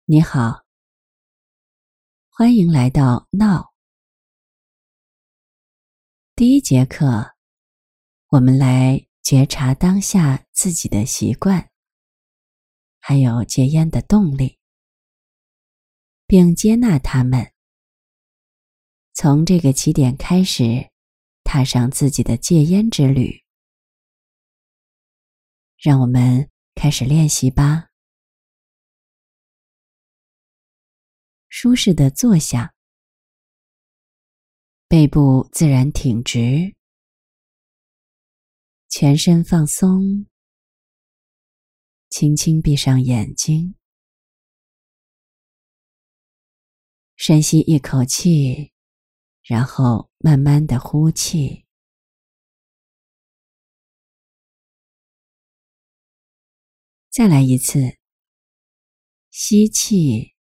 你好，欢迎来到闹。第一节课，我们来觉察当下自己的习惯，还有戒烟的动力，并接纳它们。从这个起点开始，踏上自己的戒烟之旅。让我们开始练习吧。舒适的坐下，背部自然挺直，全身放松，轻轻闭上眼睛，深吸一口气，然后慢慢地呼气。再来一次，吸气，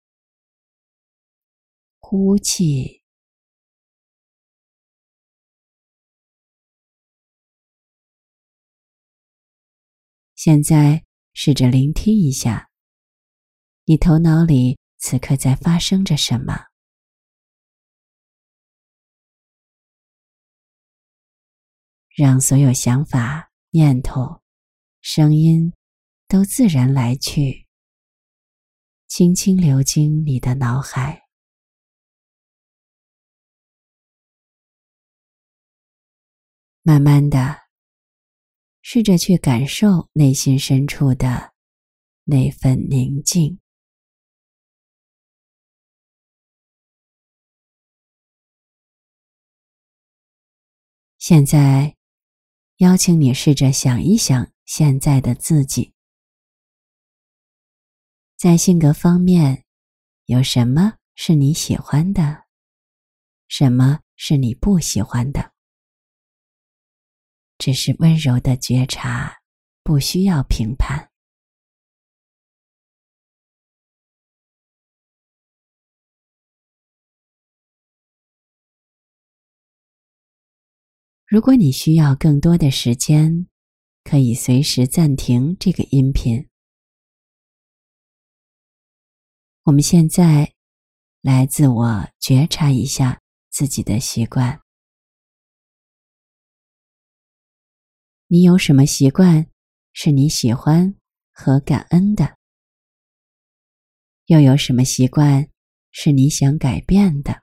呼气。现在试着聆听一下，你头脑里此刻在发生着什么？让所有想法、念头、声音都自然来去，轻轻流经你的脑海。慢慢的，试着去感受内心深处的那份宁静。现在，邀请你试着想一想现在的自己，在性格方面，有什么是你喜欢的，什么是你不喜欢的？只是温柔的觉察，不需要评判。如果你需要更多的时间，可以随时暂停这个音频。我们现在来自我觉察一下自己的习惯。你有什么习惯是你喜欢和感恩的？又有什么习惯是你想改变的？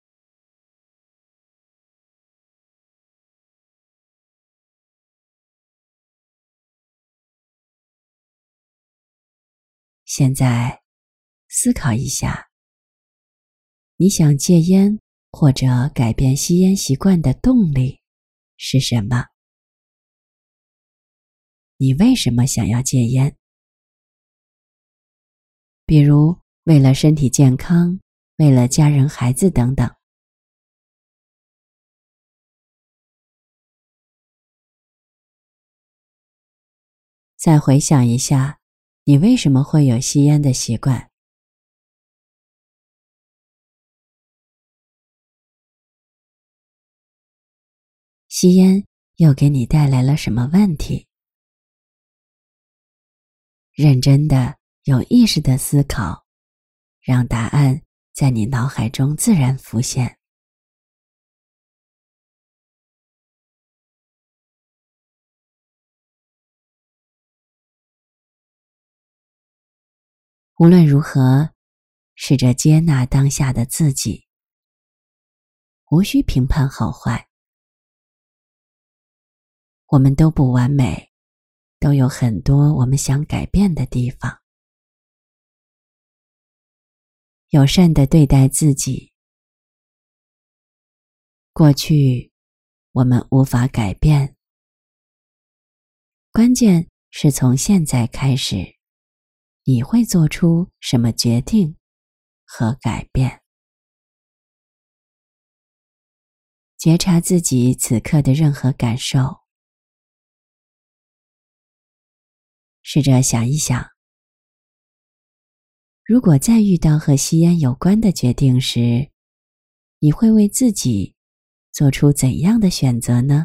现在思考一下，你想戒烟或者改变吸烟习惯的动力是什么？你为什么想要戒烟？比如为了身体健康，为了家人孩子等等。再回想一下，你为什么会有吸烟的习惯？吸烟又给你带来了什么问题？认真的、有意识的思考，让答案在你脑海中自然浮现。无论如何，试着接纳当下的自己，无需评判好坏。我们都不完美，都有很多我们想改变的地方。友善地对待自己。过去，我们无法改变，关键是从现在开始，你会做出什么决定和改变。觉察自己此刻的任何感受，试着想一想，如果再遇到和吸烟有关的决定时，你会为自己做出怎样的选择呢？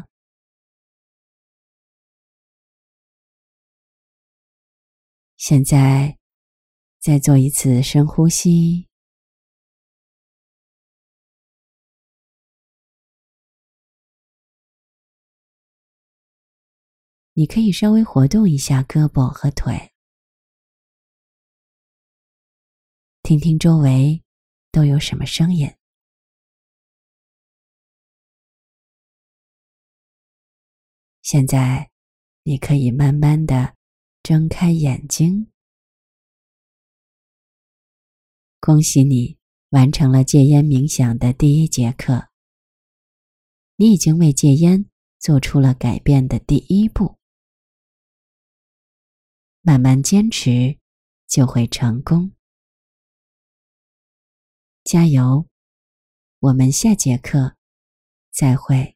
现在， 再做一次深呼吸。你可以稍微活动一下胳膊和腿，听听周围都有什么声音。现在，你可以慢慢地睁开眼睛。恭喜你完成了戒烟冥想的第1节课，你已经为戒烟做出了改变的第1步。慢慢坚持，就会成功。加油！我们下节课再会。